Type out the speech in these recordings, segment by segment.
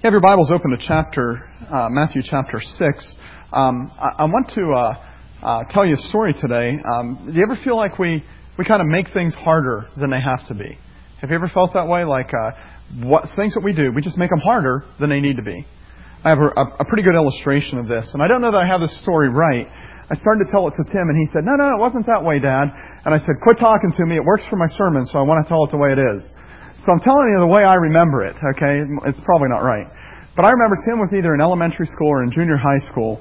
You have your Bibles open to Matthew chapter 6. I want to tell you a story today. Do you ever feel like we kind of make things harder than they have to be? Have you ever felt that way? Like things that we do, we just make them harder than they need to be. I have a pretty good illustration of this, and I don't know that I have this story right. I started to tell it to Tim, and he said, No, it wasn't that way, Dad. And I said, quit talking to me. It works for my sermon, so I want to tell it the way it is. So I'm telling you the way I remember it, okay? It's probably not right. But I remember Tim was either in elementary school or in junior high school.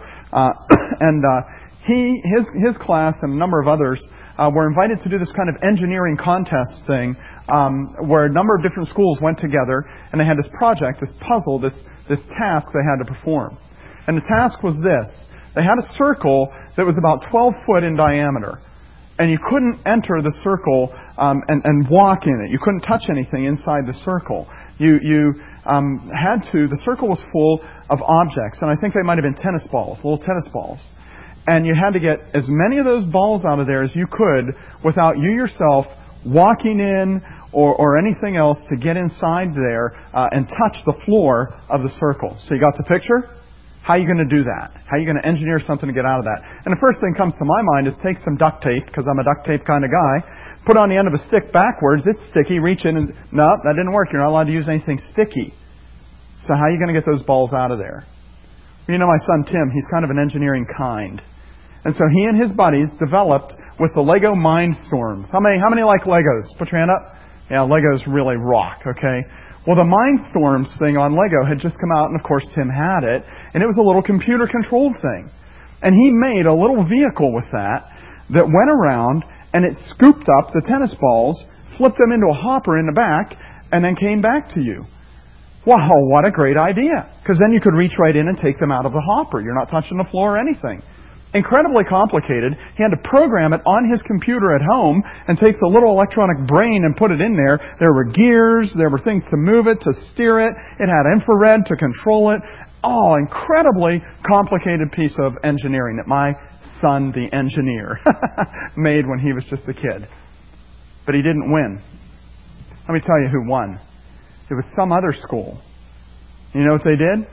His class and a number of others were invited to do this kind of engineering contest thing where a number of different schools went together and they had this project, this puzzle, this task they had to perform. And the task was this. They had a circle that was about 12 foot in diameter. And you couldn't enter the circle and walk in it. You couldn't touch anything inside the circle. You had to. The circle was full of objects, and I think they might have been tennis balls, little tennis balls. And you had to get as many of those balls out of there as you could without you yourself walking in or anything else to get inside there and touch the floor of the circle. So you got the picture? How are you going to do that? How are you going to engineer something to get out of that? And the first thing that comes to my mind is take some duct tape, because I'm a duct tape kind of guy, put on the end of a stick backwards, it's sticky, reach in and... No, that didn't work. You're not allowed to use anything sticky. So how are you going to get those balls out of there? You know my son Tim, he's kind of an engineering kind. And so he and his buddies developed with the Lego Mindstorms. How many like Legos? Put your hand up. Yeah, Legos really rock, okay? Well, the Mindstorms thing on Lego had just come out, and of course Tim had it, and it was a little computer-controlled thing. And he made a little vehicle with that went around, and it scooped up the tennis balls, flipped them into a hopper in the back, and then came back to you. Wow, what a great idea. Because then you could reach right in and take them out of the hopper. You're not touching the floor or anything. Incredibly complicated. He had to program it on his computer at home and take the little electronic brain and put it in there. There were gears, there were things to move it, to steer it. It had infrared to control it. Oh, incredibly complicated piece of engineering that my son, the engineer, made when he was just a kid. But he didn't win. Let me tell you who won. It was some other school. You know what they did?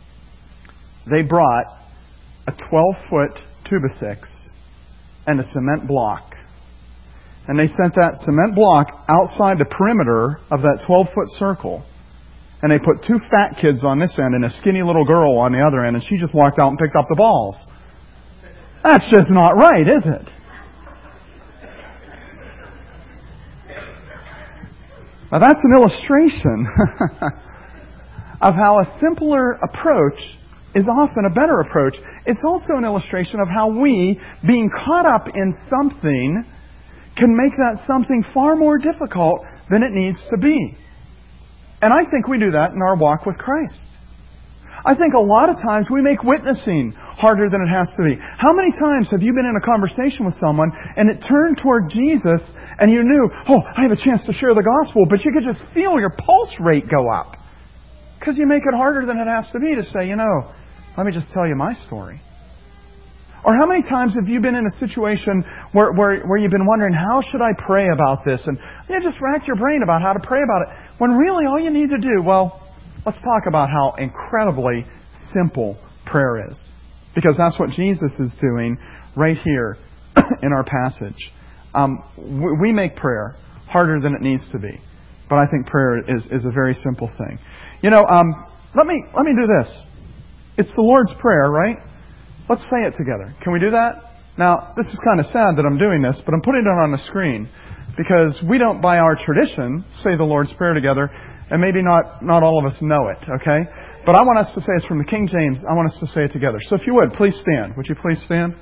They brought a 12-foot Tubasix and a cement block. And they sent that cement block outside the perimeter of that 12-foot circle. And they put two fat kids on this end and a skinny little girl on the other end, and she just walked out and picked up the balls. That's just not right, is it? Now that's an illustration of how a simpler approach is often a better approach. It's also an illustration of how we, being caught up in something, can make that something far more difficult than it needs to be. And I think we do that in our walk with Christ. I think a lot of times we make witnessing harder than it has to be. How many times have you been in a conversation with someone and it turned toward Jesus and you knew, I have a chance to share the gospel, but you could just feel your pulse rate go up? Because you make it harder than it has to be to say, let me just tell you my story. Or how many times have you been in a situation where you've been wondering, how should I pray about this? And you just racked your brain about how to pray about it. When really all you need to do, let's talk about how incredibly simple prayer is. Because that's what Jesus is doing right here in our passage. We make prayer harder than it needs to be. But I think prayer is a very simple thing. Let me do this. It's the Lord's Prayer, right? Let's say it together. Can we do that? Now, this is kind of sad that I'm doing this, but I'm putting it on the screen because we don't, by our tradition, say the Lord's Prayer together, and maybe not all of us know it, okay? But I want us to say it's from the King James. I want us to say it together. So if you would, please stand. Would you please stand?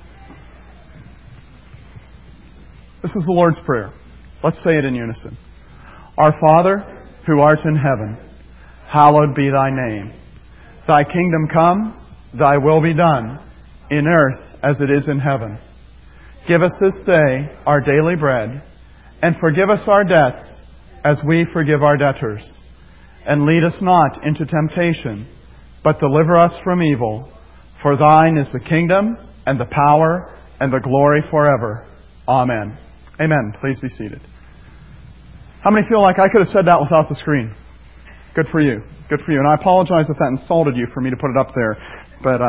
This is the Lord's Prayer. Let's say it in unison. Our Father, who art in heaven, hallowed be thy name. Thy kingdom come, thy will be done, in earth as it is in heaven. Give us this day our daily bread, and forgive us our debts as we forgive our debtors. And lead us not into temptation, but deliver us from evil. For thine is the kingdom, and the power, and the glory forever. Amen. Amen. Please be seated. How many feel like I could have said that without the screen? Good for you. Good for you. And I apologize if that insulted you for me to put it up there. But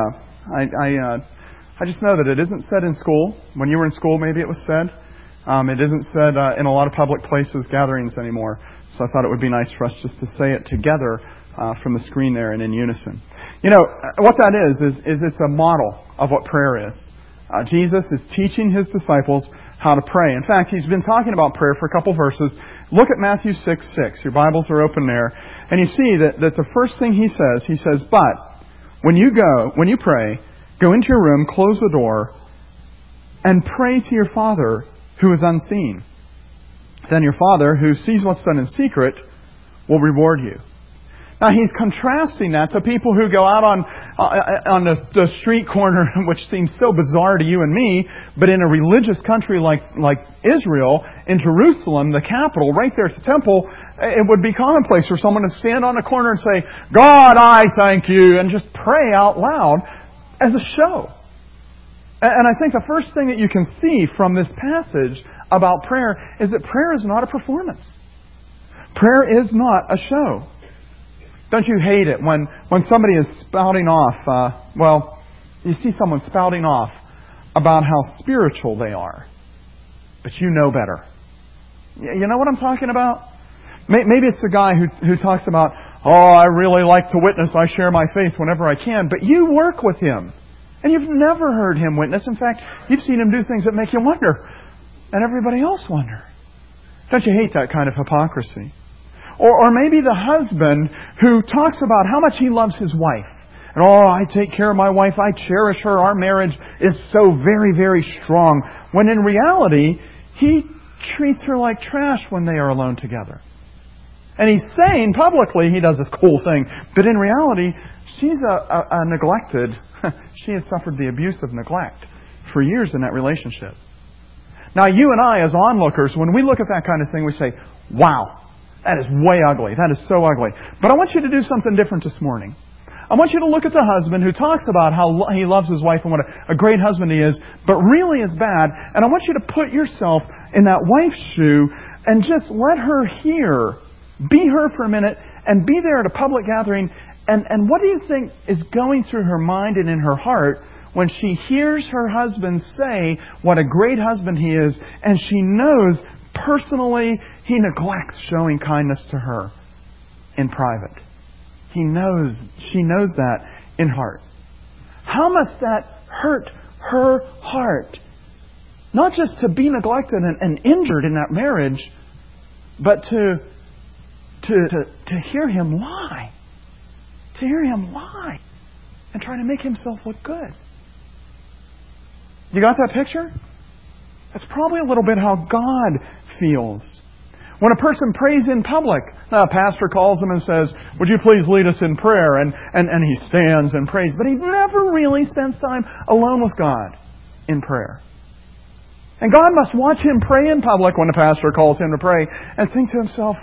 I just know that it isn't said in school. When you were in school, maybe it was said. It isn't said in a lot of public places, gatherings anymore. So I thought it would be nice for us just to say it together from the screen there and in unison. You know, what that is it's a model of what prayer is. Jesus is teaching His disciples how to pray. In fact, He's been talking about prayer for a couple verses. Look at Matthew 6:6. Your Bibles are open there. And you see that the first thing He says, but when you pray, go into your room, close the door, and pray to your Father who is unseen. Then your Father, who sees what's done in secret, will reward you. Now, He's contrasting that to people who go out on the street corner, which seems so bizarre to you and me, but in a religious country like Israel, in Jerusalem, the capital, right there at the temple, it would be commonplace for someone to stand on a corner and say, God, I thank you, and just pray out loud as a show. And I think the first thing that you can see from this passage about prayer is that prayer is not a performance. Prayer is not a show. Don't you hate it when somebody is spouting off, you see someone spouting off about how spiritual they are, but you know better. You know what I'm talking about? Maybe it's the guy who talks about, I really like to witness, I share my faith whenever I can, but you work with him. And you've never heard him witness. In fact, you've seen him do things that make you wonder. And everybody else wonder. Don't you hate that kind of hypocrisy? Or maybe the husband who talks about how much he loves his wife. And, I take care of my wife. I cherish her. Our marriage is so very, very strong. When in reality, he treats her like trash when they are alone together. And he's saying publicly he does this cool thing. But in reality, she's a neglected... She has suffered the abuse of neglect for years in that relationship. Now, you and I, as onlookers, when we look at that kind of thing, we say, wow, that is way ugly. That is so ugly. But I want you to do something different this morning. I want you to look at the husband who talks about how he loves his wife and what a great husband he is, but really is bad. And I want you to put yourself in that wife's shoe and just let her hear, be her for a minute, and be there at a public gathering. And what do you think is going through her mind and in her heart when she hears her husband say what a great husband he is, and she knows personally he neglects showing kindness to her in private? She knows that in heart. How must that hurt her heart? Not just to be neglected and injured in that marriage, but to hear him lie. To hear him lie and try to make himself look good. You got that picture? That's probably a little bit how God feels. When a person prays in public, a pastor calls him and says, would you please lead us in prayer? And he stands and prays. But he never really spends time alone with God in prayer. And God must watch him pray in public when a pastor calls him to pray and think to himself,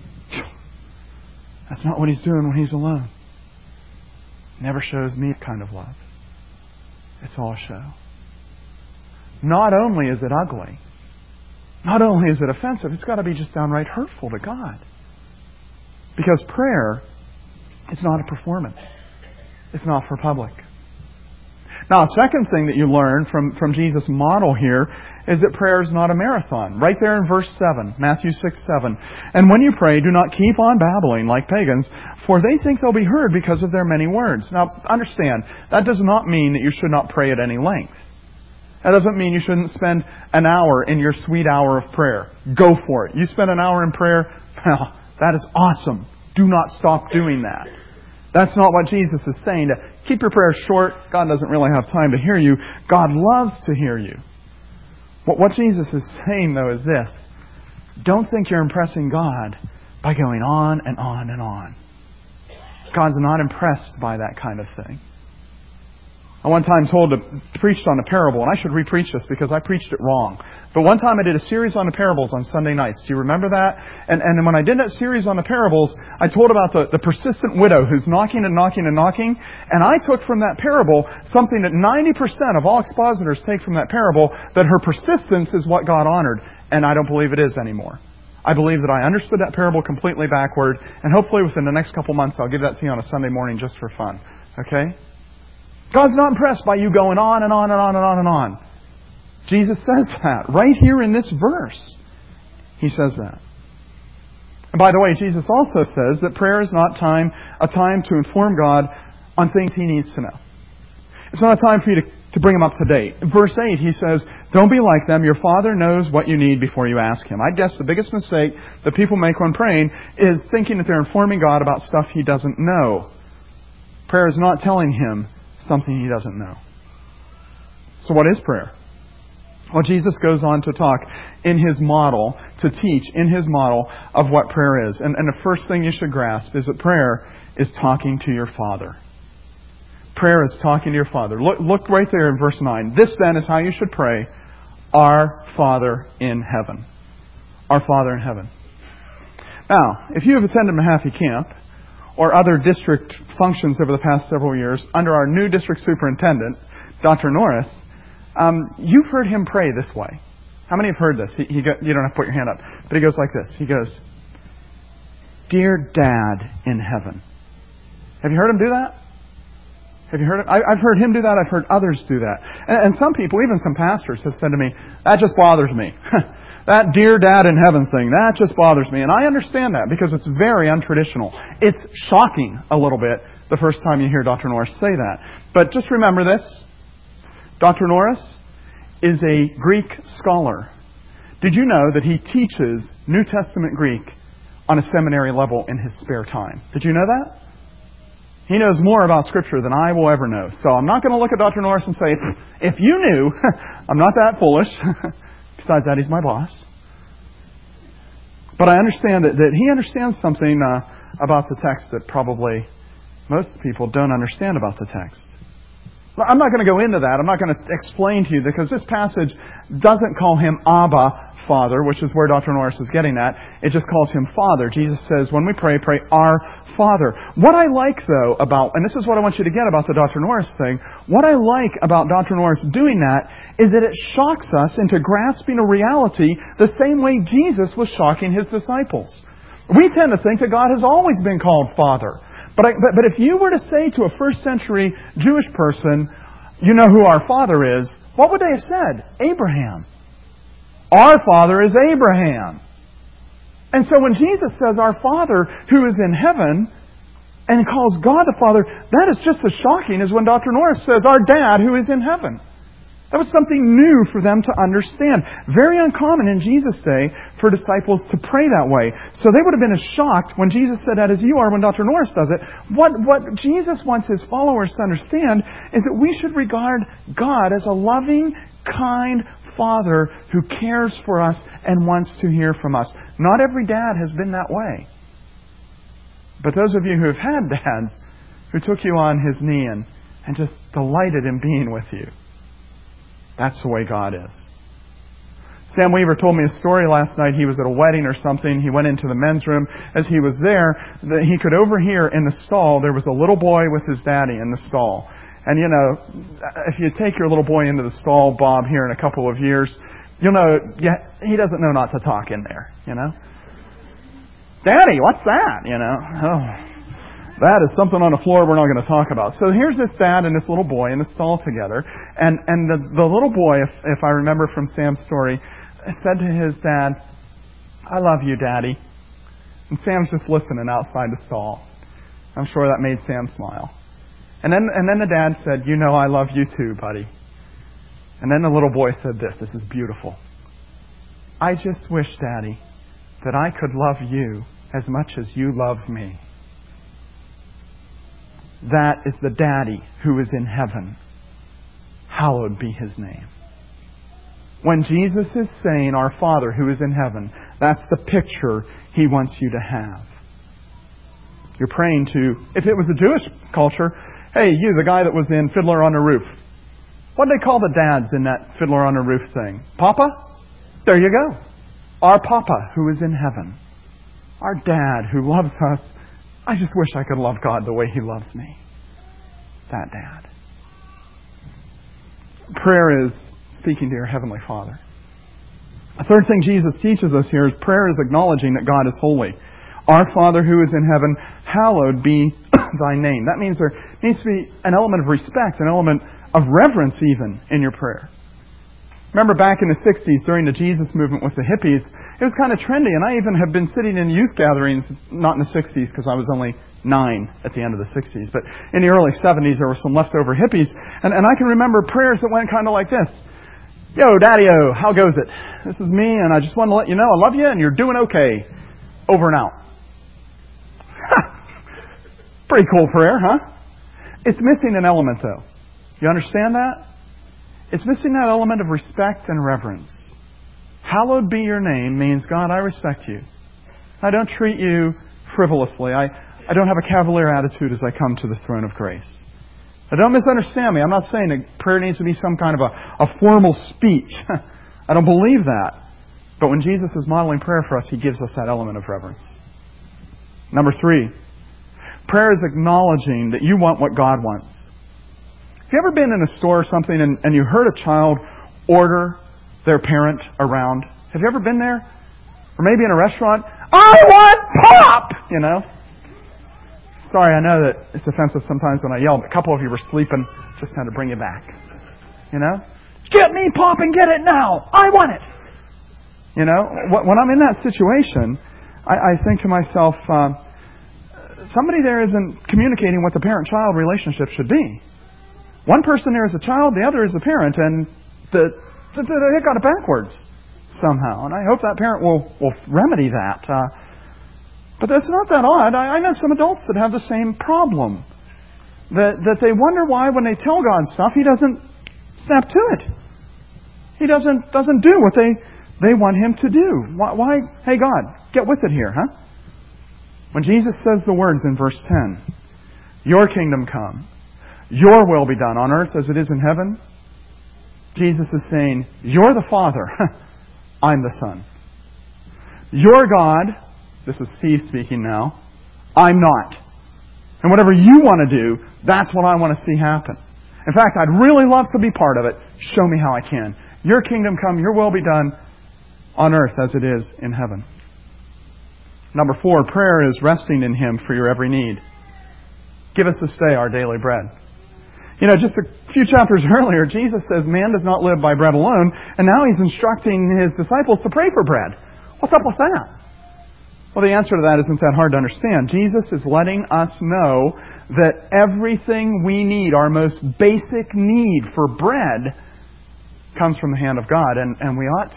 that's not what he's doing when he's alone. Never shows me a kind of love. It's all a show. Not only is it ugly, not only is it offensive, it's got to be just downright hurtful to God. Because prayer is not a performance. It's not for public. Now, a second thing that you learn from Jesus' model here is that prayer is not a marathon. Right there in verse 7, Matthew 6:7. And when you pray, do not keep on babbling like pagans, for they think they'll be heard because of their many words. Now, understand, that does not mean that you should not pray at any length. That doesn't mean you shouldn't spend an hour in your sweet hour of prayer. Go for it. You spend an hour in prayer, well, that is awesome. Do not stop doing that. That's not what Jesus is saying. To keep your prayers short. God doesn't really have time to hear you. God loves to hear you. What Jesus is saying, though, is this. Don't think you're impressing God by going on and on and on. God's not impressed by that kind of thing. I one time preached on a parable, and I should re-preach this because I preached it wrong. But one time I did a series on the parables on Sunday nights. Do you remember that? And when I did that series on the parables, I told about the persistent widow who's knocking and knocking and knocking. And I took from that parable something that 90% of all expositors take from that parable, that her persistence is what God honored. And I don't believe it is anymore. I believe that I understood that parable completely backward, and hopefully within the next couple months I'll give that to you on a Sunday morning just for fun. Okay? God's not impressed by you going on and on and on and on and on. Jesus says that right here in this verse. He says that. And by the way, Jesus also says that prayer is not a time to inform God on things He needs to know. It's not a time for you to bring Him up to date. In verse 8, He says, don't be like them. Your Father knows what you need before you ask Him. I guess the biggest mistake that people make when praying is thinking that they're informing God about stuff He doesn't know. Prayer is not telling Him something He doesn't know. So what is prayer? Well, Jesus goes on to talk in His model, to teach in His model of what prayer is. And the first thing you should grasp is that prayer is talking to your Father. Prayer is talking to your Father. Look right there in verse 9. This then is how you should pray. Our Father in heaven. Our Father in heaven. Now, if you have attended Mahaffey Camp or other district functions over the past several years under our new district superintendent, Dr. Norris, you've heard him pray this way. How many have heard this? You don't have to put your hand up. But he goes like this. He goes, Dear Dad in heaven. Have you heard him do that? Have you heard it? I've heard him do that. I've heard others do that. And some people, even some pastors, have said to me, that just bothers me. That Dear Dad in heaven thing, that just bothers me. And I understand that because it's very untraditional. It's shocking a little bit the first time you hear Dr. Norris say that. But just remember this. Dr. Norris is a Greek scholar. Did you know that he teaches New Testament Greek on a seminary level in his spare time? Did you know that? He knows more about Scripture than I will ever know. So I'm not going to look at Dr. Norris and say, if you knew, I'm not that foolish. Besides that, he's my boss. But I understand that he understands something about the text that probably most people don't understand about the text. I'm not going to go into that. I'm not going to explain to you because this passage doesn't call Him Abba, Father, which is where Dr. Norris is getting at. It just calls Him Father. Jesus says, when we pray, pray our Father. What I like, though, and this is what I want you to get about the Dr. Norris thing, what I like about Dr. Norris doing that is that it shocks us into grasping a reality the same way Jesus was shocking His disciples. We tend to think that God has always been called Father. But if you were to say to a first century Jewish person, you know who our father is, what would they have said? Abraham. Our father is Abraham. And so when Jesus says our Father who is in heaven and calls God the Father, that is just as shocking as when Dr. Norris says our Dad who is in heaven. That was something new for them to understand. Very uncommon in Jesus' day for disciples to pray that way. So they would have been as shocked when Jesus said that as you are when Dr. Norris does it. What Jesus wants His followers to understand is that we should regard God as a loving, kind Father who cares for us and wants to hear from us. Not every dad has been that way. But those of you who have had dads who took you on His knee and just delighted in being with you, that's the way God is. Sam Weaver told me a story last night. He was at a wedding or something. He went into the men's room. As he was there, he could overhear in the stall, there was a little boy with his daddy in the stall. And you know, if you take your little boy into the stall, Bob, here in a couple of years, you'll know, he doesn't know not to talk in there, you know. Daddy, what's that? You know, that is something on the floor we're not going to talk about. So here's this dad and this little boy in the stall together. And the little boy, if I remember from Sam's story, said to his dad, I love you, Daddy. And Sam's just listening outside the stall. I'm sure that made Sam smile. And then the dad said, you know I love you too, buddy. And then the little boy said this is beautiful. I just wish, Daddy, that I could love you as much as you love me. That is the Daddy who is in heaven. Hallowed be His name. When Jesus is saying, our Father who is in heaven, that's the picture He wants you to have. You're praying to, if it was a Jewish culture, hey, you, the guy that was in Fiddler on the Roof. What did they call the dads in that Fiddler on the Roof thing? Papa? There you go. Our Papa who is in heaven. Our Dad who loves us. I just wish I could love God the way He loves me. That Dad. Prayer is speaking to your Heavenly Father. A third thing Jesus teaches us here is prayer is acknowledging that God is holy. Our Father who is in heaven, hallowed be thy name. That means there needs to be an element of respect, an element of reverence even in your prayer. Remember back in the 60s, during the Jesus movement with the hippies, it was kind of trendy, and I even have been sitting in youth gatherings, not in the 60s because I was only 9 at the end of the 60s, but in the early 70s there were some leftover hippies, and I can remember prayers that went kind of like this. Yo, Daddy-o, how goes it? This is me, and I just want to let you know I love you, and you're doing okay. Over and out. Pretty cool prayer, huh? It's missing an element, though. You understand that? It's missing that element of respect and reverence. Hallowed be your name means, God, I respect you. I don't treat you frivolously. I don't have a cavalier attitude as I come to the throne of grace. Now, don't misunderstand me. I'm not saying that prayer needs to be some kind of a formal speech. I don't believe that. But when Jesus is modeling prayer for us, He gives us that element of reverence. Number 3, prayer is acknowledging that you want what God wants. Have you ever been in a store or something and you heard a child order their parent around? Have you ever been there? Or maybe in a restaurant, I want pop! You know? Sorry, I know that it's offensive sometimes when I yell, but a couple of you were sleeping. Just had to bring you back. You know? Get me pop and get it now! I want it! You know? When I'm in that situation, I think to myself, somebody there isn't communicating what the parent-child relationship should be. One person there is a child, the other is a parent, and they got it backwards somehow. And I hope that parent will remedy that. But it's not that odd. I know some adults that have the same problem. That they wonder why when they tell God stuff, He doesn't snap to it. He doesn't do what they want Him to do. Why? Hey God, get with it here, huh? When Jesus says the words in verse 10, Your kingdom come, Your will be done on earth as it is in heaven, Jesus is saying, You're the Father, I'm the Son. You're God, this is Steve speaking now, I'm not. And whatever you want to do, that's what I want to see happen. In fact, I'd really love to be part of it. Show me how I can. Your kingdom come, Your will be done on earth as it is in heaven. Number 4, prayer is resting in Him for your every need. Give us this day our daily bread. You know, just a few chapters earlier, Jesus says man does not live by bread alone, and now He's instructing His disciples to pray for bread. What's up with that? Well, the answer to that isn't that hard to understand. Jesus is letting us know that everything we need, our most basic need for bread, comes from the hand of God, and we ought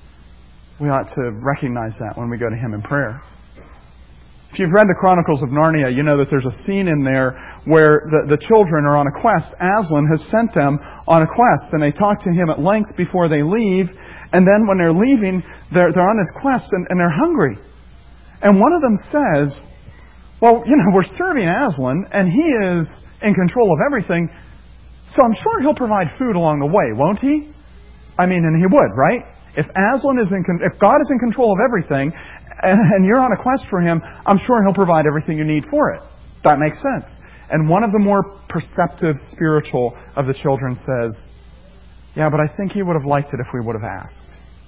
to recognize that when we go to Him in prayer. If you've read the Chronicles of Narnia, you know that there's a scene in there where the children are on a quest. Aslan has sent them on a quest, and they talk to him at length before they leave. And then when they're leaving, they're on this quest, and they're hungry. And one of them says, well, you know, we're serving Aslan, and he is in control of everything, so I'm sure he'll provide food along the way, won't he? I mean, and he would, right? If God is in control of everything, and you're on a quest for Him, I'm sure He'll provide everything you need for it. That makes sense. And one of the more perceptive spiritual of the children says, yeah, but I think He would have liked it if we would have asked.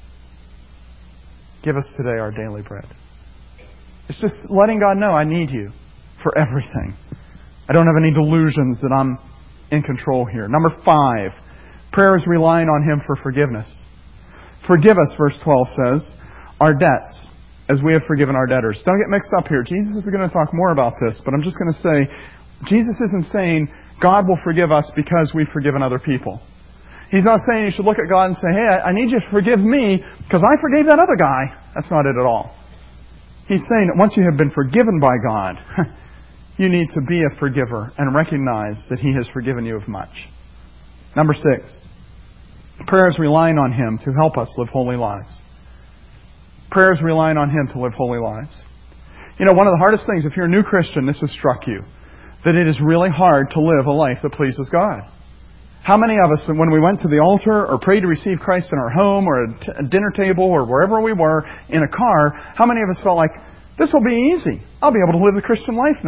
Give us today our daily bread. It's just letting God know I need You for everything. I don't have any delusions that I'm in control here. Number 5, prayer is relying on Him for forgiveness. Forgive us, verse 12 says, our debts, as we have forgiven our debtors. Don't get mixed up here. Jesus is going to talk more about this, but I'm just going to say, Jesus isn't saying God will forgive us because we've forgiven other people. He's not saying you should look at God and say, hey, I need you to forgive me because I forgave that other guy. That's not it at all. He's saying that once you have been forgiven by God, you need to be a forgiver and recognize that He has forgiven you of much. Number 6. Prayer is relying on Him to help us live holy lives. Prayer is relying on Him to live holy lives. You know, one of the hardest things, if you're a new Christian, this has struck you, that it is really hard to live a life that pleases God. How many of us, when we went to the altar or prayed to receive Christ in our home or a dinner table or wherever we were in a car, how many of us felt like, this will be easy. I'll be able to live the Christian life now.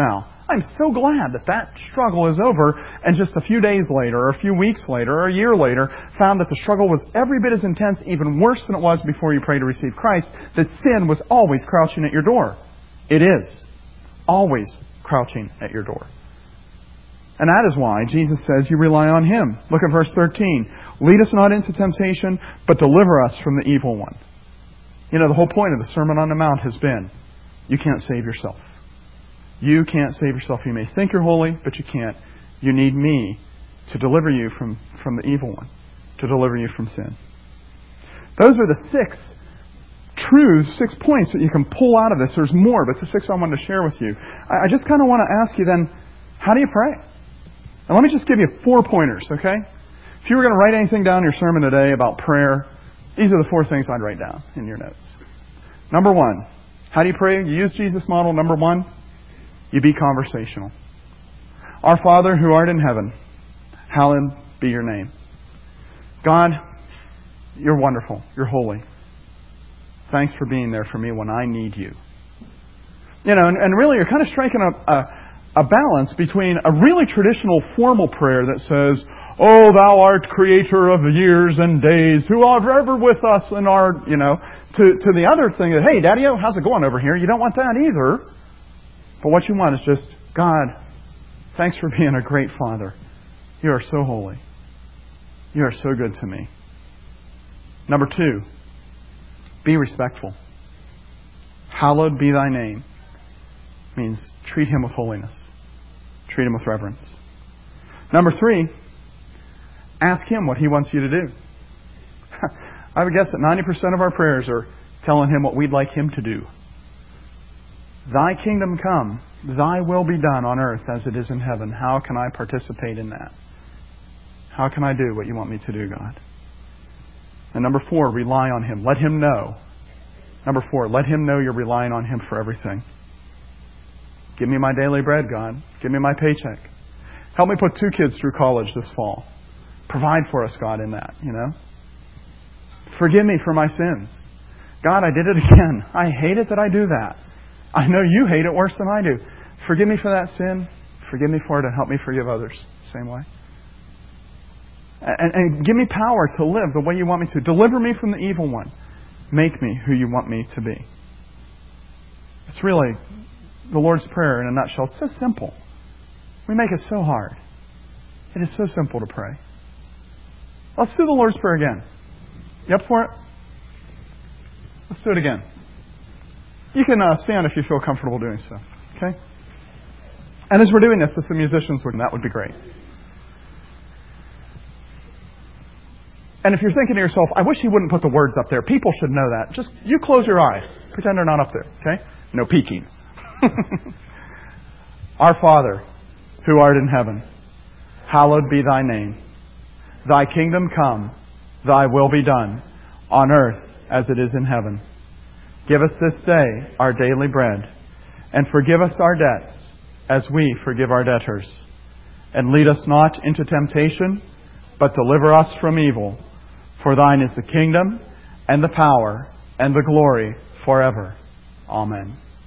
I'm so glad that that struggle is over, and just a few days later, or a few weeks later, or a year later, found that the struggle was every bit as intense, even worse than it was before you prayed to receive Christ, that sin was always crouching at your door. It is. Always crouching at your door. And that is why Jesus says you rely on Him. Look at verse 13. Lead us not into temptation, but deliver us from the evil one. You know, the whole point of the Sermon on the Mount has been, you can't save yourself. You can't save yourself. You may think you're holy, but you can't. You need me to deliver you from the evil one, to deliver you from sin. Those are the 6 truths, 6 points that you can pull out of this. There's more, but the 6 I wanted to share with you. I just kind of want to ask you then, how do you pray? And let me just give you 4 pointers, okay? If you were going to write anything down in your sermon today about prayer, these are the 4 things I'd write down in your notes. Number 1, how do you pray? You use Jesus' model. Number 1, you be conversational. Our Father who art in heaven, hallowed be your name. God, you're wonderful. You're holy. Thanks for being there for me when I need you. You know, and really you're kind of striking a balance between a really traditional formal prayer that says, "Oh, thou art creator of the years and days, who art ever with us and art," you know, to the other thing that, "Hey, Daddy-o, how's it going over here?" You don't want that either. But what you want is just, "God, thanks for being a great Father. You are so holy. You are so good to me." Number 2, be respectful. Hallowed be thy name means treat Him with holiness. Treat Him with reverence. Number 3, ask Him what He wants you to do. I would guess that 90% of our prayers are telling Him what we'd like Him to do. Thy kingdom come, thy will be done on earth as it is in heaven. How can I participate in that? How can I do what you want me to do, God? And number 4, rely on Him. Let Him know. Number 4, let Him know you're relying on Him for everything. Give me my daily bread, God. Give me my paycheck. Help me put 2 kids through college this fall. Provide for us, God, in that, you know. Forgive me for my sins. God, I did it again. I hate it that I do that. I know you hate it worse than I do. Forgive me for that sin. Forgive me for it and help me forgive others the same way. And give me power to live the way you want me to. Deliver me from the evil one. Make me who you want me to be. It's really the Lord's Prayer in a nutshell. It's so simple. We make it so hard. It is so simple to pray. Let's do the Lord's Prayer again. You up for it? Let's do it again. You can stand if you feel comfortable doing so. Okay? And as we're doing this, if the musicians would, that would be great. And if you're thinking to yourself, I wish he wouldn't put the words up there. People should know that. Just, you close your eyes. Pretend they're not up there. Okay? No peeking. Our Father, who art in heaven, hallowed be thy name. Thy kingdom come, thy will be done, on earth as it is in heaven. Give us this day our daily bread, and forgive us our debts as we forgive our debtors. And lead us not into temptation, but deliver us from evil. For thine is the kingdom, and the power, and the glory forever. Amen.